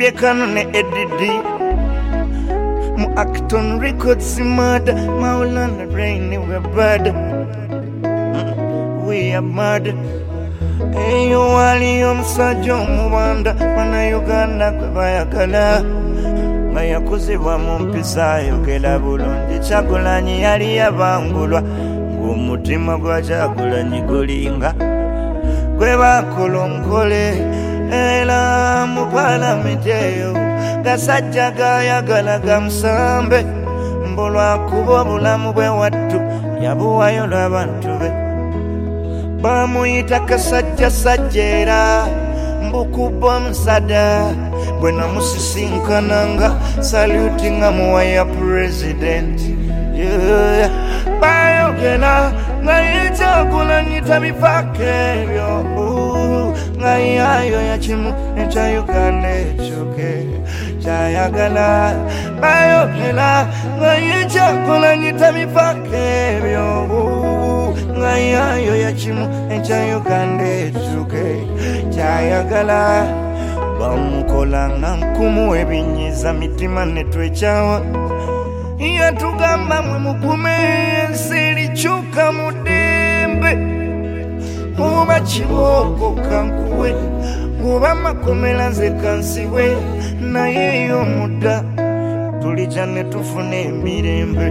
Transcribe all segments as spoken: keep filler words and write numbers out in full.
Nambye Kanone Edidi Mu Acton Records murder Maulana Rain we're bad We are mad Eyo wali omusajja omubanda Bana Uganda kwe bayagala nga yakuzibwa mu mpisa ayogera bulungi Kyagulanyi yali yabangulwa ng'omutima gwa Kyagulanyi gulinga gwe bakolonkole era mu palamenti eyo gasajja gayagala gamusambe mbulwakuba obulamu bwe wattu yabuwayo lw'abantu be bamuyita kasajja sajja era mbukuba omusada bwe namusisinkananga salutinga muwaya president yeah. Bayogera nga ye Kyagulanyi tabifako ebyo nga yayo yakimu ekya Uganda ekyoke kyayagala bayogera nga ye Kyagulanyi tabifako ebyo nga yayo yakimu ekya Uganda ekyoke kyayagala bamukola nga nkumu ebinyiza mitima netwekyawa yatugamba mwe mukume ensi erikyuka mu ddembe oba kibooko kankuwe oba makomera nze kansiwe naye ey'omudda tulijja ne tufuna emirembe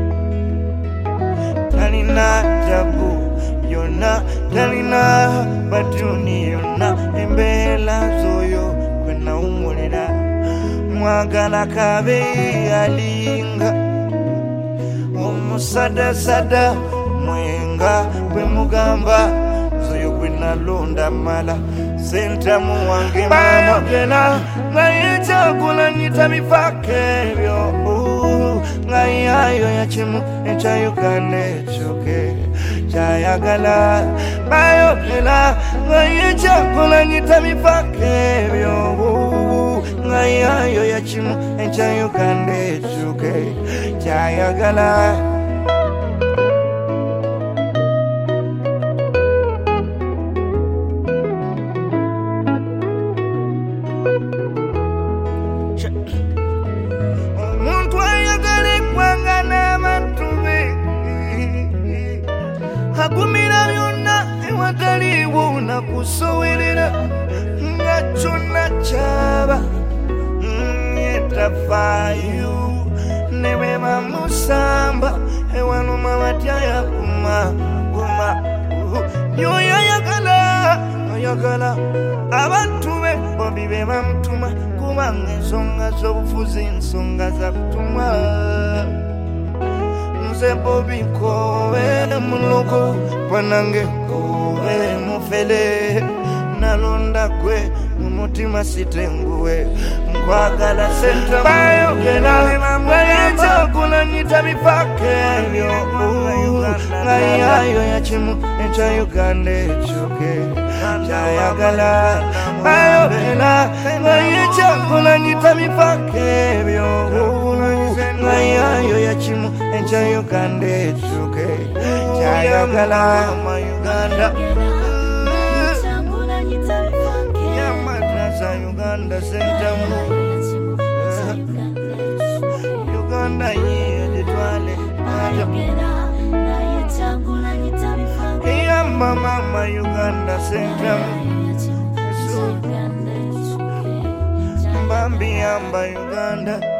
talina tabu yonna talina batuni yonna embeera z'oyo kwe nawumulira mwagala kabe alinga omusadasada mwenga bwe mugamba zoyo gwe nalonda mala sentamu wange bayogera nga ye Kyagulanyi tabifako ebyo nga yayo yakimu ekya Uganda ekyoke kyayagala bayogera nga ye Kyagulanyi tabifako ebyo nga yayo yakimu ekya Uganda ekyoke kyayagala omuntu ayagala eggwanga n'abantu be agumira byonna ewataliwo nakusowerera nga kyonna kyaba yetafaayo ne bwe bamusamba ewanuma batya yakuma guma yoyo ayagala ayagala abantu be bobi be bamutuma kubanga ensonga z'obufuzi ensonga za kutumwa nze Bobi Kowe mulugo panange kowe mufele nalonda gwe mumutima sitenguwe nkwagala senta bayogera nga ye Kyagulanyi tabifako ebyo nga yayo yakimu ekya Uganda ekyoke kyayagala bayogera nga ye Kyagulanyi tabifako ebyo nga yayo yakimu ekya Uganda ekyoke kyayagala Uganda Uganda Center Uganda yeye twale ya mama Uganda Center Mbambi yamba Uganda